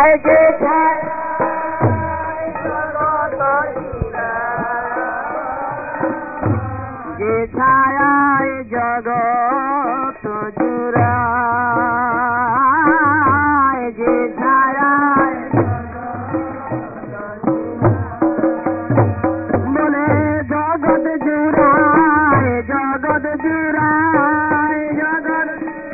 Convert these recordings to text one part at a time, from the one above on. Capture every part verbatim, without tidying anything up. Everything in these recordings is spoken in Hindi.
যে ছায় যে ছায় জগৎ জুড়ায় যে ছায় বলে জগৎ জুড়ায় জগৎ জুড়ায় জগৎ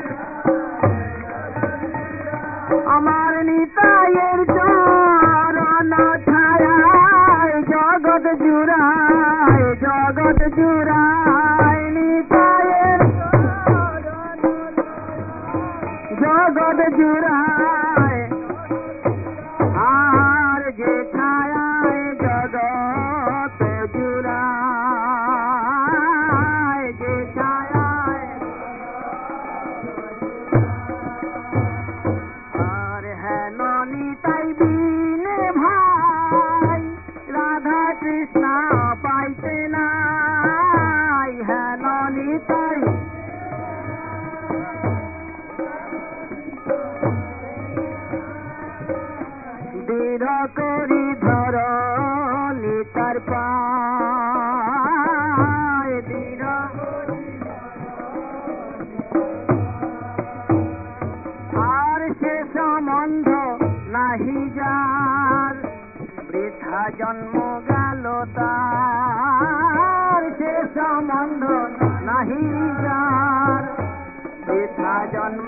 আমার নিতাইয়ের চরণ ছায়ায় জগৎ জুড়ায় জগৎ জুড়ায় নিতাইয়ের জগৎ জুড়ায় আর যে ছায়ায় জগৎ জুড়ায় যে ছায়ায় আর হেন নিতাই বিনে ভাই রাধা কৃষ্ণ পাইতে নাই হেন নিতাই দৃঢ় করি ধর নিতার পায় দৃঢ় আর সে সম্বন্ধ নাহি যার বৃথা জন্ম গেল তার সে সম্বন্ধ নাহি যার বৃথা জন্ম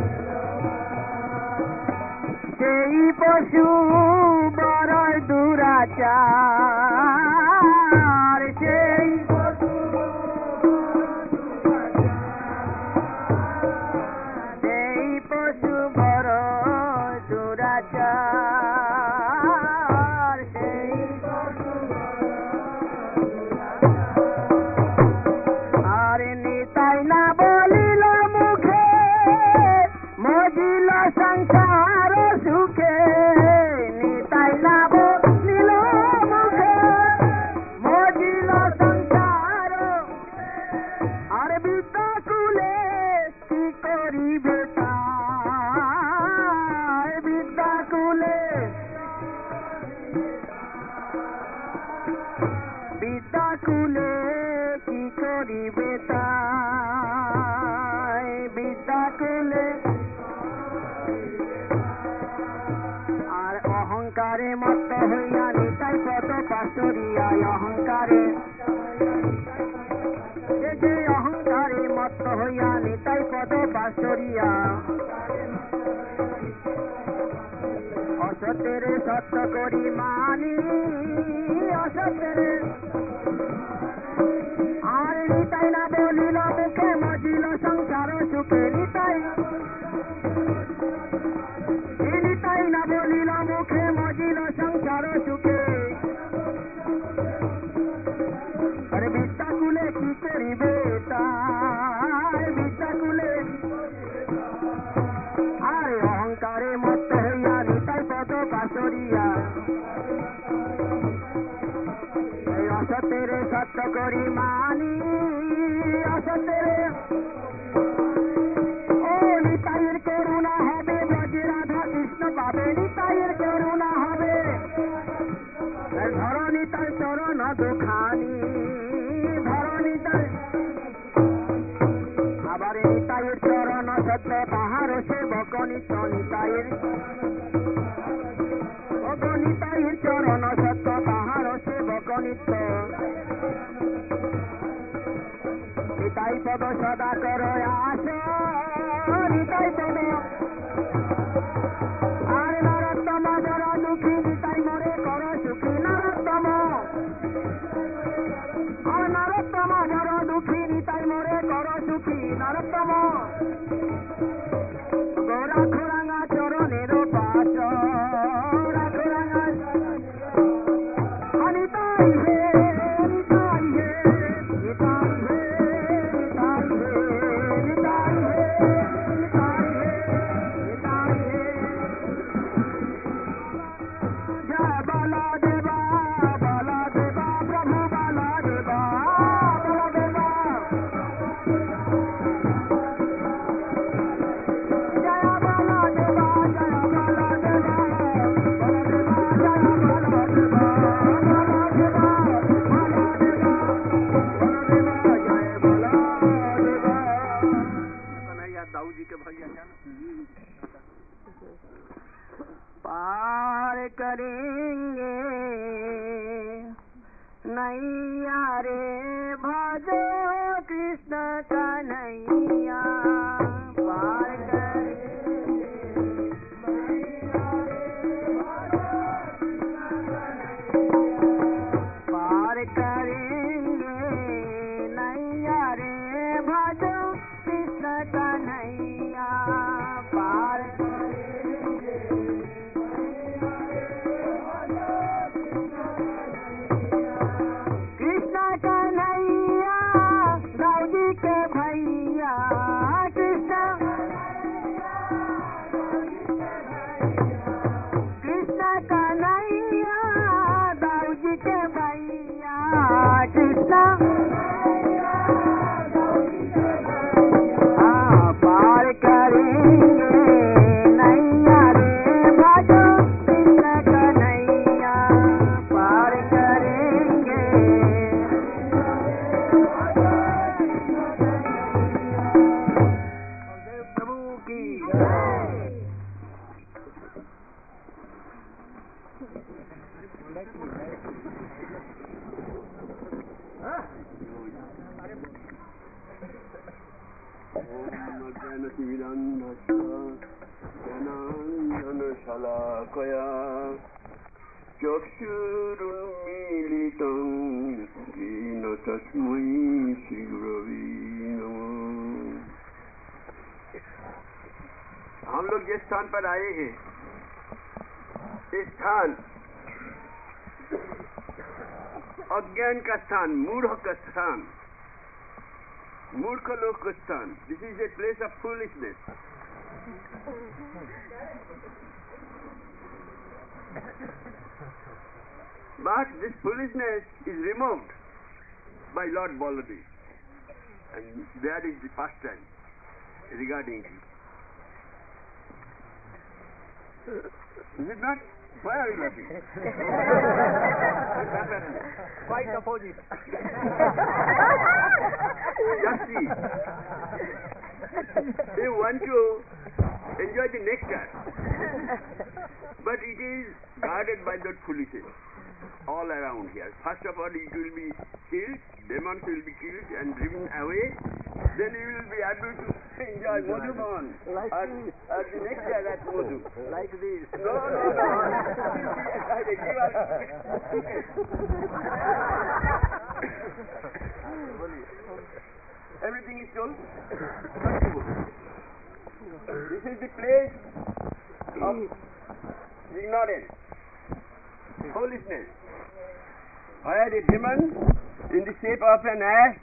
সেই পশু বড় দুরাচার সেই সেই পশু বড় দুরাচার সেই আর নিতাই না বলিল মুখে মজিল সংসার সুখে নিতাই না বলিল মুখে মজিল সংসার আর বিদ্যাকুলে কি করিবে তাই বিদ্যাকুলে বিদ্যাকুলে কি করিবে তাই বিদ্যাকুলে আর অহংকারে মত্ত হইয়া নিতাই পদ পাশরিয়া অহংকারে যে অহংকারে মত্ত হইয়া নিতাই পদ পাশরিয়া অসতের সত্য করি মানি অসতের আর নিতাই না বলিল মুখে মজিল সংসার সুখে নিতাই নিতাই না বলিল মুখে মজিল সংসার সুখে আরে বিদ্যাকুলে কি করিবে তাই বিদ্যাকুলে আরে অহংকারে মত্ত হইয়া নিতাই পদ পাশরিয়া অসতের সত্য করি মানি অসতের ও নিতাইয়ের করুণা হবে ব্রজে রাধা কৃষ্ণ পাবে নিতাইয়ের করুণা হবে ধর নিতাই চরণ দুখানি ধর নিতাই আবার নিতাইয়ের চরণ সত্য তাহার সেবক নিত্য নিতাইয়ের নিতাইয়ের চরণ সত্য তাহার সেবক নিত্য নিতাই পদ সদা কর আস নিতাই পদ আর নরোত্তম বড় দুঃখী নিতাই মরে কর সুখী নরোত্তম আর নরোত্তম বড় দুঃখী নিতাই মরে কর সুখী নরোত্তম গোরা খোরাঙ্গা চরণের পাশ রাখরাঙ্গা নিতাই হে নিতাই হে নিতাই হে নিতাই হে নিতাই হে নিতাই হে पार करेंगे नैया रे भजो कृष्ण कन्हैया पार करेंगे नैया रे भजो कृष्ण कन्हैया पार करेंगे कृष्ण कन्हैया दाऊदी के भैया कृष्ण कृष्ण कन्हैया दाऊदी के भैया कृष्ण हाँ पार करेंगे नैया रे भजो कृष्ण कन्हैया पार करेंगे प्रभु की शलाकया चक्षुरुन्मीलितं येन तस्मै श्रीगुरवे नमः। हम लोग जिस स्थान पर आए हैं इस स्थान अज्ञान का स्थान, मूढ़ का स्थान, मूर्ख लोग का स्थान। This is a place of foolishness. But this foolishness is removed by Lord Baladev, and that is the pastime regarding it. Is it not? Why are you laughing? quite opposite Just see. They want to enjoy the nectar, but it is guarded by that foolishness all around here. First of all, it will be killed, demons will be killed and driven away. Then you will be able to enjoy Madhuban Like at, at the nectar at Madhu. like this. No, no, no. You are- Everything is told. This is the place of ignorance, foolishness, where a demon in the shape of an ass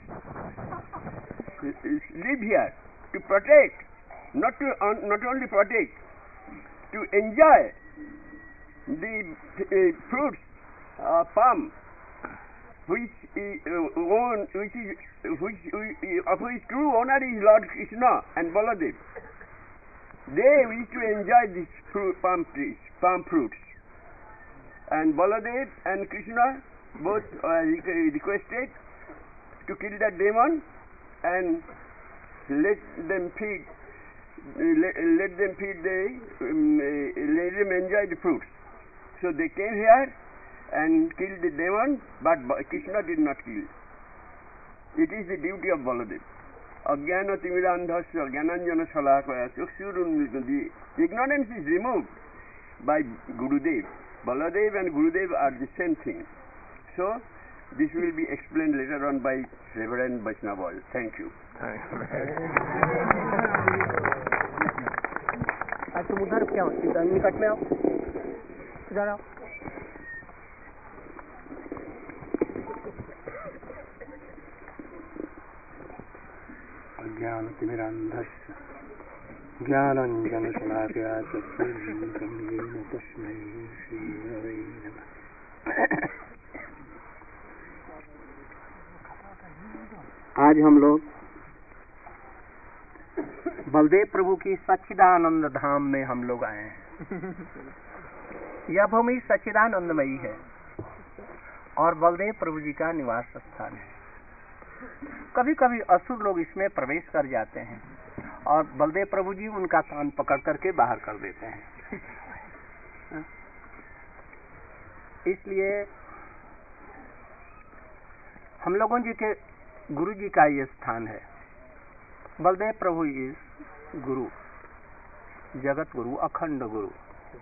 live here to protect, not to un, not only protect, to enjoy the uh, fruits of palm, which is uh, own, which is which uh, of which true owner is Lord Krishna and Baladev. They wish to enjoy these fruit, palm trees, palm fruits, and Baladev and Krishna both uh, requested to kill that demon and let them feed, let, let them feed the, um, let them enjoy the fruits. So they came here and killed the demon, but Krishna did not kill. It is the duty of Baladev. Ajnana timirandhasya jnananjana shalakaya chakshurunmilitam. The ignorance is removed by Gurudev. Baladev and Gurudev are the same thing. So this will be explained later on by Reverend Vaishnava. Thank you. आज तुम उधर क्या निकट में आओ, इधर आओ। अज्ञानतिमिरान्धस्य ज्ञानाञ्जनशलाकया चक्षुरुन्मीलितं तस्मै श्रीगुरवे नमः। आज हम लोग बलदेव प्रभु की सच्चिदानंद धाम में हम लोग आए हैं। यह भूमि सच्चिदानंदमयी है और बलदेव प्रभु जी का निवास स्थान है। कभी कभी असुर लोग इसमें प्रवेश कर जाते हैं, और बलदेव प्रभु जी उनका कान पकड़ करके बाहर कर देते हैं। इसलिए हम लोगों जी के गुरु जी का ये स्थान है। बलदेव प्रभु इज गुरु, जगत गुरु, अखंड गुरु।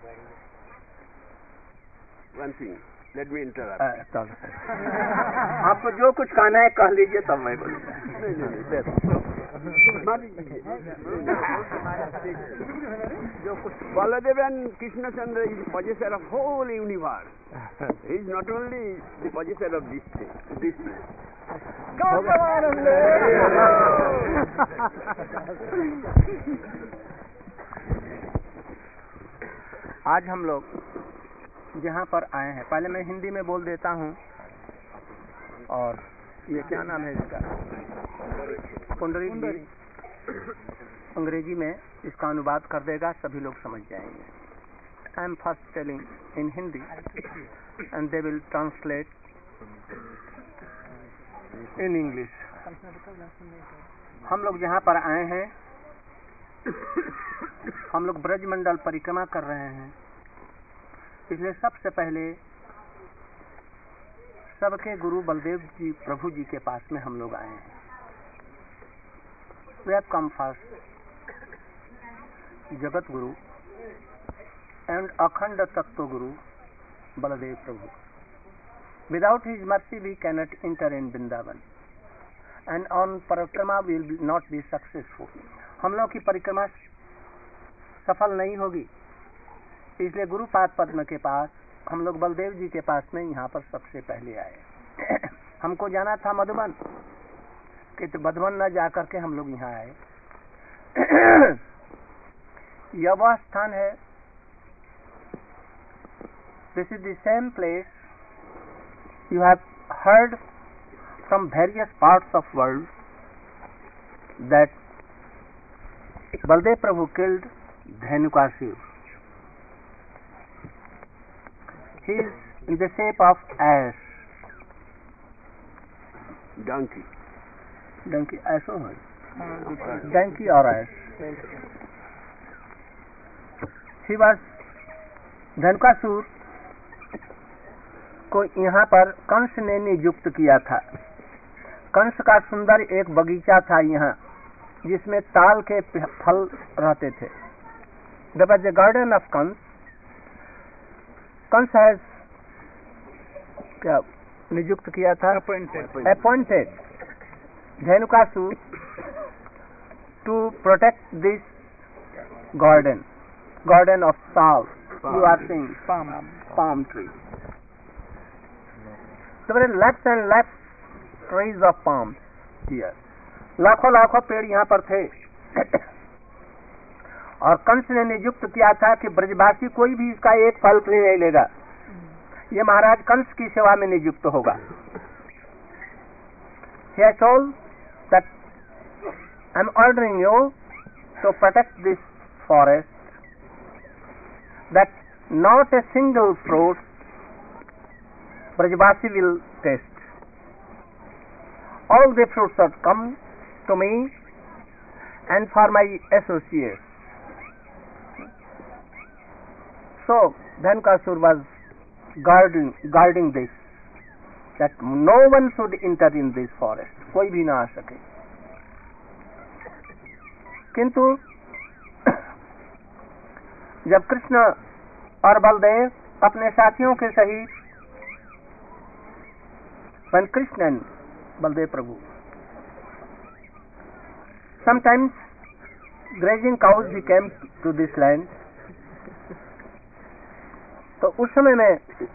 One thing, let me interrupt. आपको जो कुछ कहना है कह लीजिए, तब मैं बोलूँगा। नहीं नहीं नहीं, मान लीजिए जो कुछ Baladev and Krishna Chandra is the possessor of whole universe. He is not only the possessor of this thing, this place. आज हम लोग जहाँ पर आए हैं, पहले मैं हिंदी में बोल देता हूँ, और ये क्या नाम है इसका, पुंडरीक जी अंग्रेजी में इसका अनुवाद कर देगा, सभी लोग समझ जाएंगे। I am first telling in Hindi and they will translate in English. हम लोग जहाँ पर आए हैं, हम लोग ब्रजमंडल परिक्रमा कर रहे हैं। इसलिए सबसे पहले सबके गुरु बलदेव जी प्रभु जी के पास में हम लोग आए हैं। We have come first Jagat Guru and अखंड तत्व गुरु Baladev Prabhu. Without his mercy we cannot enter in Vrindavan and on parikrama will not be successful. हम लोग की परिक्रमा सफल नहीं होगी। इसलिए गुरुपाद पद्म के पास हम लोग बलदेव जी के पास में यहाँ पर सबसे पहले आए। हमको जाना था मधुबन, कि तो मधुबन न जा करके हम लोग यहाँ आए। यह वह स्थान है, this is the same place you have heard from various parts of world that Baladev Prabhu killed Dhenukasura. He is in the shape of ass. Donkey. Donkey, ass or donkey or ass. He was Dhenukasura को यहाँ पर कंस ने नियुक्त किया था। कंस का सुंदर एक बगीचा था यहाँ, जिसमें ताल के फल रहते थे। There was a garden of Kans. Kans has क्या नियुक्त किया था? Appointed Dhenukasura to protect this garden, garden of sal. You are seeing palm palm tree. There were lakhs and lakhs trees of palms here. लाखों लाखों पेड़ यहाँ पर थे। और कंस ने नियुक्त किया था कि ब्रजवासी कोई भी इसका एक फल भी नहीं लेगा, ये महाराज कंस की सेवा में नियुक्त होगा। He has told that I am ordering you to protect this forest, that not a single fruit Brajavasi will taste. All the fruits are come to me and for my associates. So Dhenukasur was guarding guarding this, that no one should enter in this forest, कोई भी ना आ सके। किंतु जब कृष्ण और बलदेव अपने साथियों के सहित, when Krishna and Baldev Prabhu sometimes grazing cows he came to this land, तो उस समय में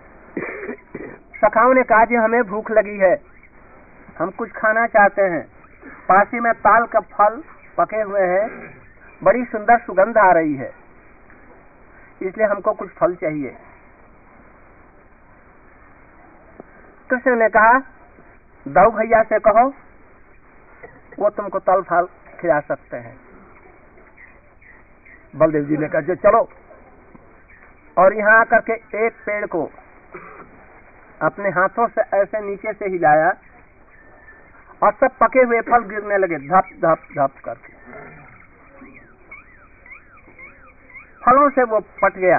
सखाओं ने कहा कि हमें भूख लगी है, हम कुछ खाना चाहते हैं। पासी में ताल का फल पके हुए हैं, बड़ी सुंदर सुगंध आ रही है, इसलिए हमको कुछ फल चाहिए। कृष्ण ने कहा दाऊ भैया से कहो, वो तुमको तल फल खिला सकते हैं। बलदेव जी ने कहा जो चलो, और यहाँ आकर के एक पेड़ को अपने हाथों से ऐसे नीचे से हिलाया और सब पके हुए फल गिरने लगे, धप धप धप करके। फलों से वो पट गया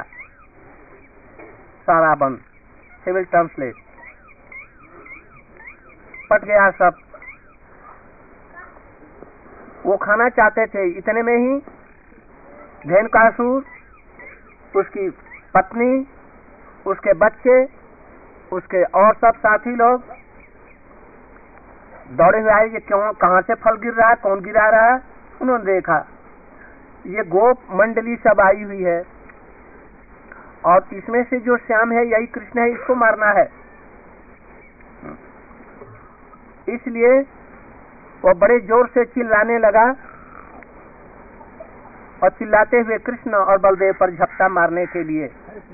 सारा वन। He will translate. पट गया सब। वो खाना चाहते थे, इतने में ही धेनुकासुर, उसकी पत्नी, उसके बच्चे, उसके और सब साथी लोग दौड़े हुए आए। ये क्यों, कहां से फल गिर रहा है, कौन गिरा रहा है? उन्होंने देखा ये गोप मंडली सब आई हुई है और इसमें से जो श्याम है यही कृष्ण है, इसको मारना है। इसलिए वो बड़े जोर से चिल्लाने लगा और चिल्लाते हुए कृष्ण और बलदेव पर झपटा मारने के लिए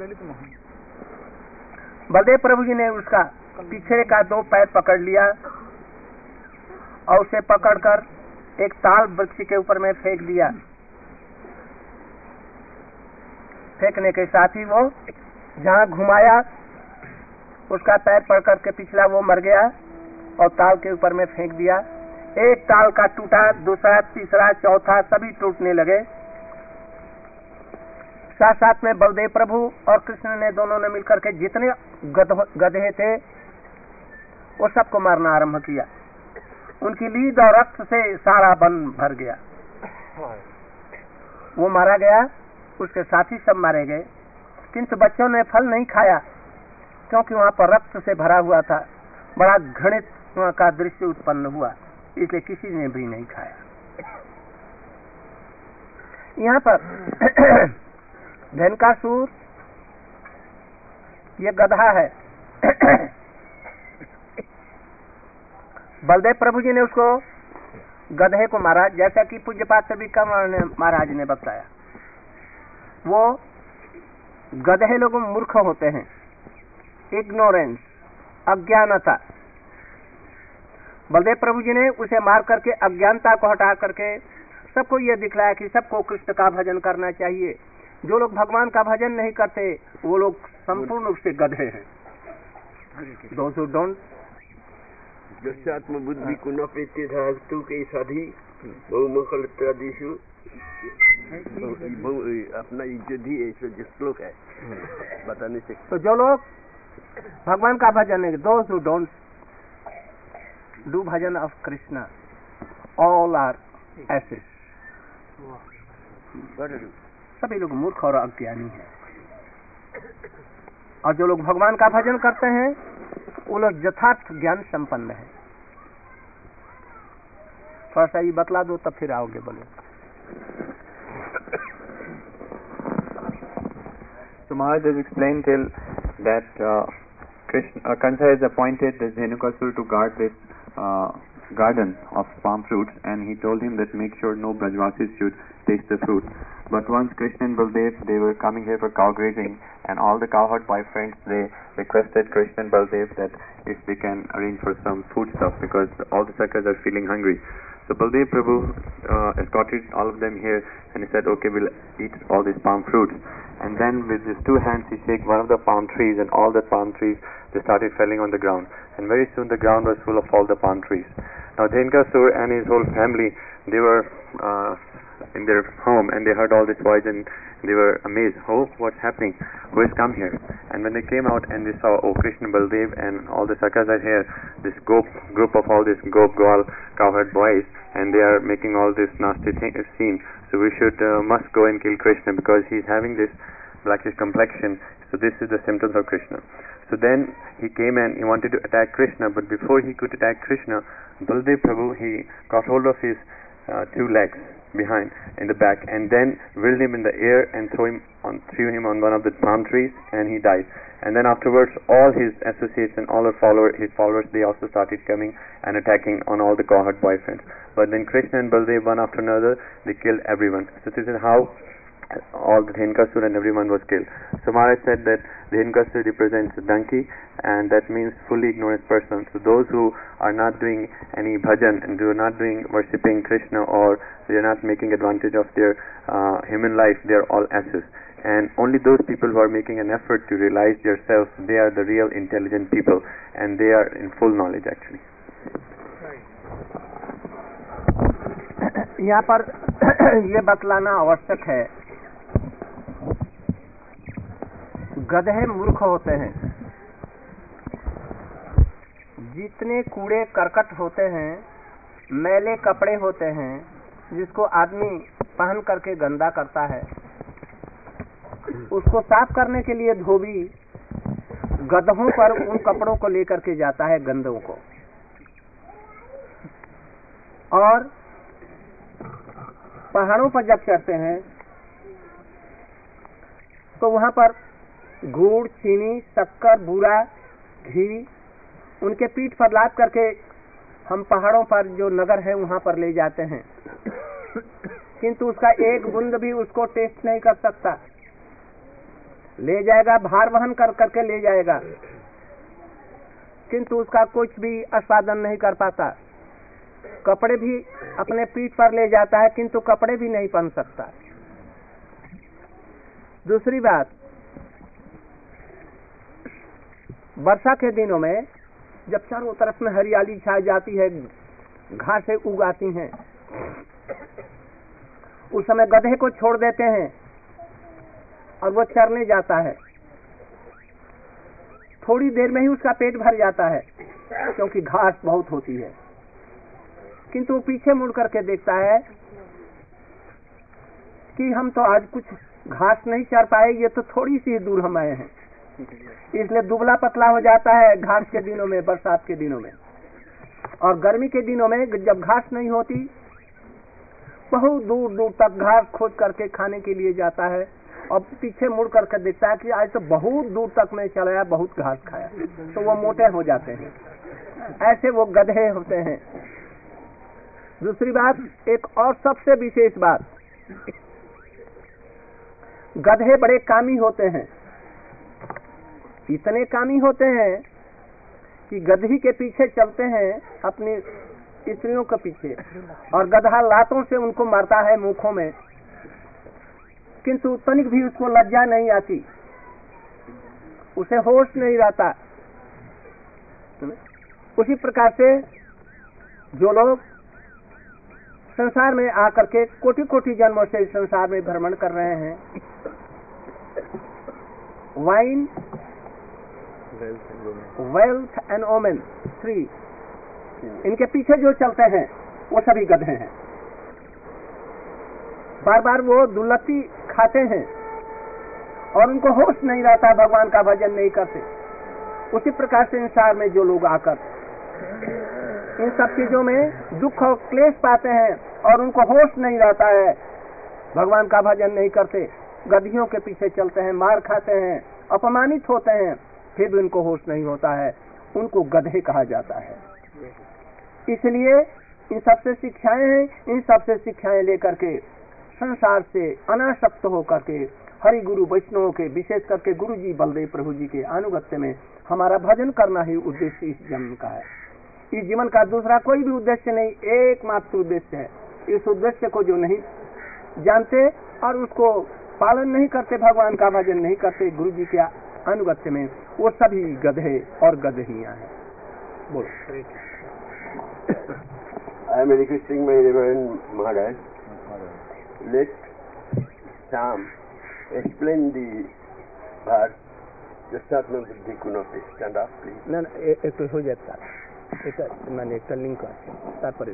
बलदेव प्रभु जी ने उसका पीछे का दो पैर पकड़ लिया और उसे पकड़कर एक ताल वृक्ष के ऊपर में फेंक दिया। फेंकने के साथ ही वो जहाँ घुमाया उसका पैर पकड़ करके पिछला वो मर गया और ताल के ऊपर में फेंक दिया। एक ताल का टूटा, दूसरा, तीसरा, चौथा सभी टूटने लगे। साथ साथ में बलदेव प्रभु और कृष्ण ने दोनों ने मिलकर के जितने गधे थे वो सबको मारना आरंभ किया। उनकी लीद और रक्त से सारा वन भर गया। वो मारा गया, उसके साथी सब मारे गए, किंतु बच्चों ने फल नहीं खाया क्योंकि वहां पर रक्त से भरा हुआ था। बड़ा घृणित वहां का दृश्य उत्पन्न हुआ, इसलिए किसी ने भी नहीं खाया। यहाँ पर धेनुकासुर ये गधा है। बलदेव प्रभु जी ने उसको गधे को मारा, जैसा कि पूज्यपाद सविका महाराज ने बताया। वो गधे लोग मूर्ख होते हैं, इग्नोरेंस, अज्ञानता। बलदेव प्रभु जी ने उसे मार करके अज्ञानता को हटा करके सबको ये दिखलाया कि सबको कृष्ण का भजन करना चाहिए। जो लोग भगवान का भजन नहीं करते वो लोग संपूर्ण रूप से गधे हैं। Those who don't दस्यात्म बुद्धि को न पेते तू के साधी बहुमखल इत्यादिशु अपना इज्जत ही ऐसे जिस श्लोक है बताने से। तो जो लोग भगवान का भजन है, those who don't do bhajan of Krishna, all are asses। सभी लोग मूर्ख और अज्ञानी हैं। और जो लोग भगवान का भजन करते हैं वो लोग यथार्थ ज्ञान संपन्न है। थोड़ा सा ये बतला दो तब फिर आओगे बोले। So Maharaj has explained till that uh, Krishna, uh, Kansa has appointed this Dhenukasur to guard this uh, garden of palm fruits, and he told him that make sure no Brajvasis should taste the fruit. But once Krishna and Baldev, they were coming here for cow grazing, and all the cowherd boyfriends, they requested Krishna and Baldev that if they can arrange for some food stuff because all the suckers are feeling hungry. So Baldev Prabhu uh, escorted all of them here, and he said, okay, we'll eat all these palm fruits. And then with his two hands he shake one of the palm trees, and all the palm trees, they started falling on the ground. And very soon the ground was full of all the palm trees. Now Dhenukasur and his whole family, they were uh, in their home, and they heard all this voice, and they were amazed. Oh, what's happening? Who has come here? And when they came out and they saw, oh, Krishna, Baldev and all the sakas are here, this gop, group of all these gop, goal, cowherd boys, and they are making all this nasty thing, scene. So we should, uh, must go and kill Krishna because he's having this blackish complexion. So this is the symptoms of Krishna. So then he came and he wanted to attack Krishna, but before he could attack Krishna, Baldev Prabhu, he got hold of his uh, two legs behind in the back and then whirled him in the air and threw him on threw him on one of the palm trees, and he died. And then afterwards all his associates and all his followers his followers they also started coming and attacking on all the cowherd boyfriends. But then Krishna and Baldev, one after another, they killed everyone. So this is how all the Dhenukasur and everyone was killed. So Maharaj said that Dhenukasur represents a donkey, and that means fully ignorant person. So those who are not doing any bhajan and do not doing worshipping Krishna, or they are not making advantage of their uh, human life, they are all asses. And only those people who are making an effort to realize themselves, they are the real intelligent people, and they are in full knowledge actually. यहाँ पर ये बतलाना आवश्यक है गधे मूर्ख होते हैं। जितने कूड़े करकट होते हैं, मैले कपड़े होते हैं, जिसको आदमी पहन करके गंदा करता है, उसको साफ करने के लिए धोबी गधों पर उन कपड़ों को लेकर के जाता है, गंदों को। और पहाड़ों पर जब चढ़ते हैं तो वहां पर गुड़, चीनी, शक्कर, बूरा, घी उनके पीठ पर लाद करके हम पहाड़ों पर जो नगर है वहां पर ले जाते हैं, किंतु उसका एक बूंद भी उसको टेस्ट नहीं कर सकता। ले जाएगा, भार वहन कर करके ले जाएगा, किंतु उसका कुछ भी आस्वादन नहीं कर पाता। कपड़े भी अपने पीठ पर ले जाता है, किंतु कपड़े भी नहीं पहन सकता। दूसरी बात, वर्षा के दिनों में जब चारों तरफ में हरियाली छा जाती है, घासें उगाती हैं, उस समय गधे को छोड़ देते हैं और वो चरने जाता है। थोड़ी देर में ही उसका पेट भर जाता है, क्योंकि घास बहुत होती है, किंतु वो पीछे मुड़ करके देखता है कि हम तो आज कुछ घास नहीं चर पाए, ये तो थोड़ी सी दूर हम आए हैं, इसलिए दुबला पतला हो जाता है घास के दिनों में, बरसात के दिनों में। और गर्मी के दिनों में जब घास नहीं होती, बहुत दूर दूर तक घास खोज करके खाने के लिए जाता है और पीछे मुड़ करके देखता है कि आज तो बहुत दूर तक मैं चलाया, बहुत घास खाया, तो वो मोटे हो जाते हैं। ऐसे वो गधे होते हैं। दूसरी बात, एक और सबसे विशेष बात, गधे बड़े कामी होते हैं। इतने कामी होते हैं कि गधी के पीछे चलते हैं, अपनी स्त्रियों के पीछे, और गधा लातों से उनको मारता है मुखों में, किंतु तनिक भी उसको लज्जा नहीं आती, उसे होश नहीं रहता। उसी प्रकार से जो लोग संसार में आकर के कोटि कोटि जन्मों से संसार में भ्रमण कर रहे हैं, wine, wealth and women, three, इनके पीछे जो चलते हैं वो सभी गधे हैं। बार बार वो दुर्लत्ती खाते हैं और उनको होश नहीं रहता, भगवान का भजन नहीं करते। उसी प्रकार से संसार में जो लोग आकर इन सब चीजों में दुख और क्लेश पाते हैं और उनको होश नहीं रहता है, भगवान का भजन नहीं करते, गधियों के पीछे चलते हैं, मार खाते हैं, अपमानित होते हैं, फिर भी उनको होश नहीं होता है, उनको गधे कहा जाता है। इसलिए इन सबसे शिक्षाएं हैं, इन सबसे शिक्षाएं लेकर के संसार से अनासक्त होकर के हरि गुरु वैष्णवों के, विशेष करके गुरु जी बलदेव प्रभु जी के अनुगत्य में हमारा भजन करना ही उद्देश्य इस जन्म का है। इस जीवन का दूसरा कोई भी उद्देश्य नहीं, एकमात्र उद्देश्य है। इस उद्देश्य को जो नहीं जानते और उसको पालन नहीं करते, भगवान का भजन नहीं करते, गुरु जी के अनुगत्य में, वो सभी गधे और गधहियां हैं। बोलो। I am requesting my Reverend Maharaj, let Sam explain the verse, Jasatma Buddhi Kunopi. Stand up, please. No, no, एक हो जाता है, एक मैंने एक लिंक तारपर।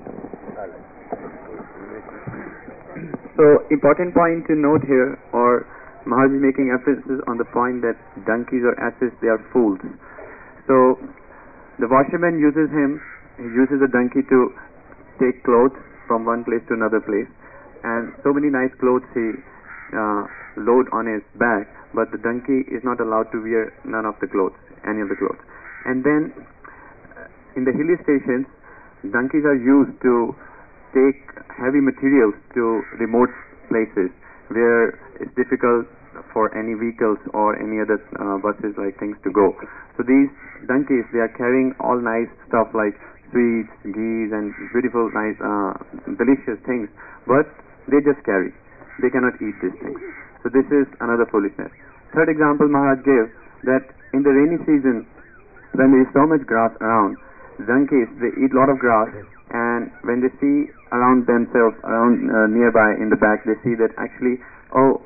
So, important point to note here, or Maharaj is making emphasis on the point that donkeys or asses, they are fools. So, the washerman uses him, he uses the donkey to take clothes from one place to another place, and so many nice clothes he uh, load on his back, but the donkey is not allowed to wear none of the clothes, any of the clothes. And then, in the hilly stations, donkeys are used to take heavy materials to remote places where it's difficult for any vehicles or any other uh, buses like things to go. So these donkeys, they are carrying all nice stuff like sweets, ghee and beautiful, nice, uh, delicious things, but they just carry. They cannot eat these things. So this is another foolishness. Third example Maharaj gave, that in the rainy season, when there is so much grass around, donkeys, they eat a lot of grass, and when they see around themselves, around uh, nearby in the back, they see that actually, oh,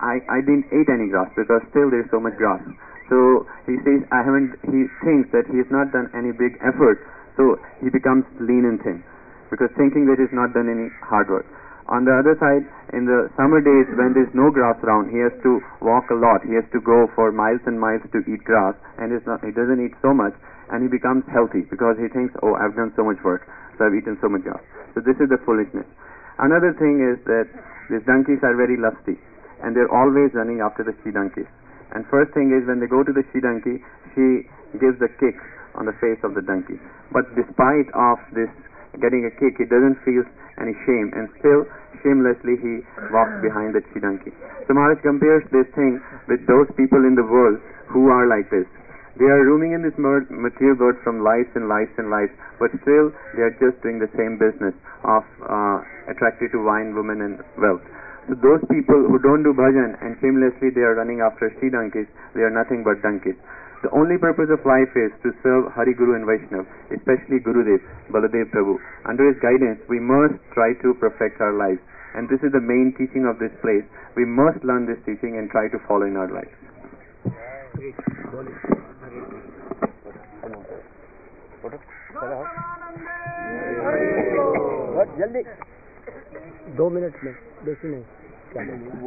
I, I didn't eat any grass because still there's so much grass. So he says, I haven't, he thinks that he has not done any big effort, so he becomes lean and thin because thinking that he's not done any hard work. On the other side, in the summer days when there's no grass around, he has to walk a lot. He has to go for miles and miles to eat grass, and he's not, he doesn't eat so much, and he becomes healthy because he thinks, oh, I've done so much work, so I've eaten so much grass. So this is the foolishness. Another thing is that these donkeys are very lusty, and they're always running after the she donkeys. And first thing is when they go to the she donkey, she gives a kick on the face of the donkey. But despite of this getting a kick, he doesn't feel any shame, and still shamelessly he walks behind the she donkey. So Maharaj compares this thing with those people in the world who are like this. They are roaming in this material world from lives and lives and lives, but still they are just doing the same business of uh, attracted to wine, women, and wealth. So those people who don't do bhajan and shamelessly they are running after she donkeys, they are nothing but donkeys. The only purpose of life is to serve Hari, Guru and Vaishnav, especially Gurudev, Baladev Prabhu. Under his guidance, we must try to perfect our lives. And this is the main teaching of this place. We must learn this teaching and try to follow in our lives. दो मिनट में बेसी नहीं क्या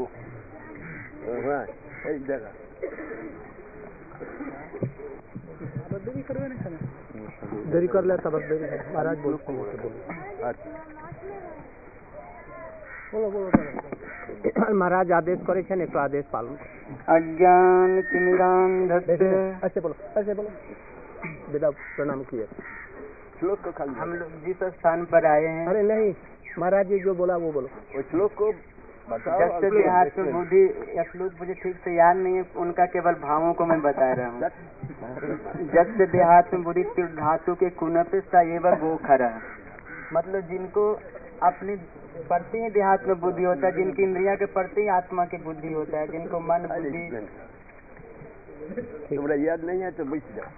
देरी कर लेता बस देरी महाराज बोलो बोलो बोलो महाराज आदेश करेছেন একটু आदेश पालन अज्ञान तिमिरांधस्य ऐसे बोलो ऐसे बोलो बेटा प्रणाम किए श्लोक को खाली हम लोग जिस स्थान पर आए हैं अरे नहीं महाराज जी जो बोला वो बोलो वो श्लोक को जब से देहात में बुद्धि या श्लोक मुझे ठीक से याद नहीं है, उनका केवल भावों को मैं बता रहा हूँ। जब से देहात में बुद्धि धातु के कुनपे ये वो खरा, मतलब जिनको अपनी प्रति ही देहात में बुद्धि होता है, जिनकी इंद्रिया के प्रति आत्मा की बुद्धि होता है, जिनको मन बुद्धि तुम्हारा याद नहीं है तो बैठ जाओ।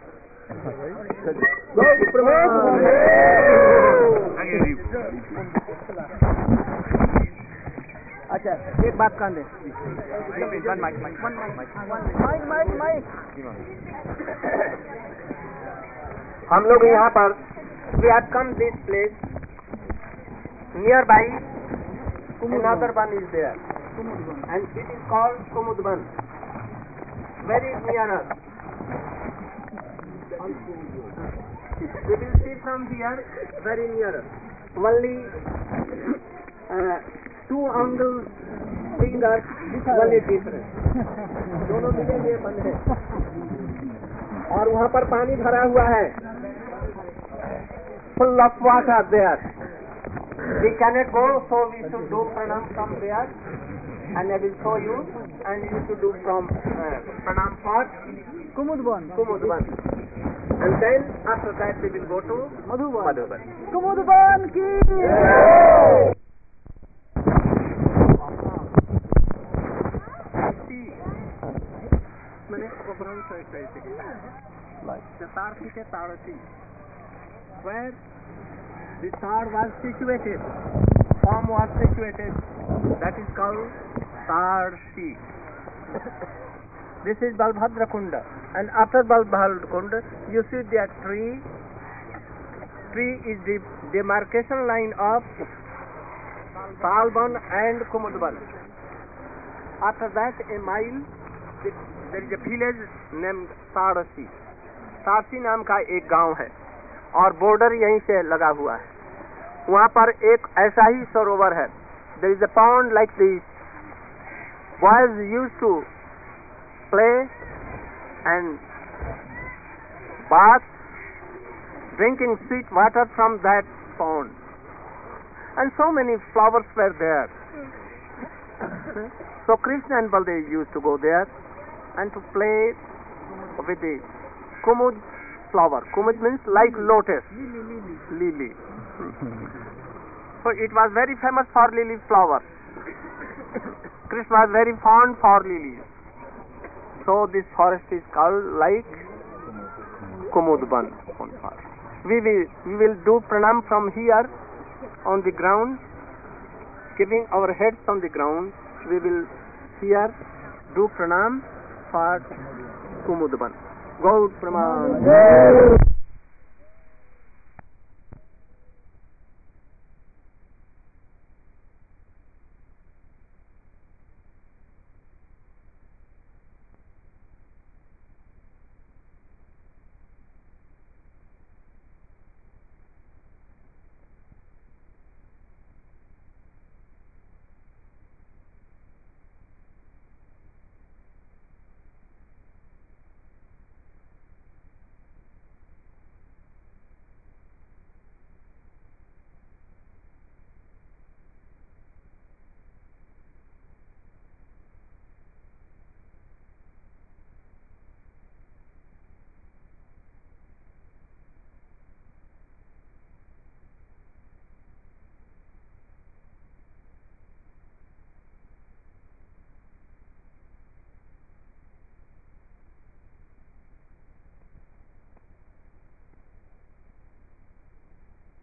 अच्छा एक बात कान दे, हम लोग यहाँ पर we have come this place nearby another one is there and it is called Kumudban, very near us. We will see from here very near us. Only uh, two angles fingers only different. दोनों मिले हुए बंद है और वहाँ पर पानी भरा हुआ है, full of water there. We cannot go, so we should do pranam from there, and I will show you, and you should do from uh, pranam for Kumudban. Kumudban. And then after that we will go to Madhuban. Madhuban. Kumudban ki yeah! Where the Tar was situated, form was situated, that is called Tarshi. This is Balbhadra Kunda, and after Balbhadra Kunda you see that tree. Tree is the demarcation line of Salban and Kumudban. After that a mile there is a village named Tarshi. Tarshi नाम का एक गांव है और बॉर्डर यहीं से लगा हुआ है। वहाँ पर एक ऐसा ही सरोवर है। There is a pond like this. Boys used to play and bath, drinking sweet water from that pond, and so many flowers were there. So Krishna and Baldev used to go there and to play with the kumud flower. Kumud means like lotus, lily, lily. So it was very famous for lily flower. Krishna was very fond for lilies. So this forest is called like Kumudban. We will we will do pranam from here on the ground, keeping our heads on the ground. We will here do pranam for Kumudban. Gaud Praman.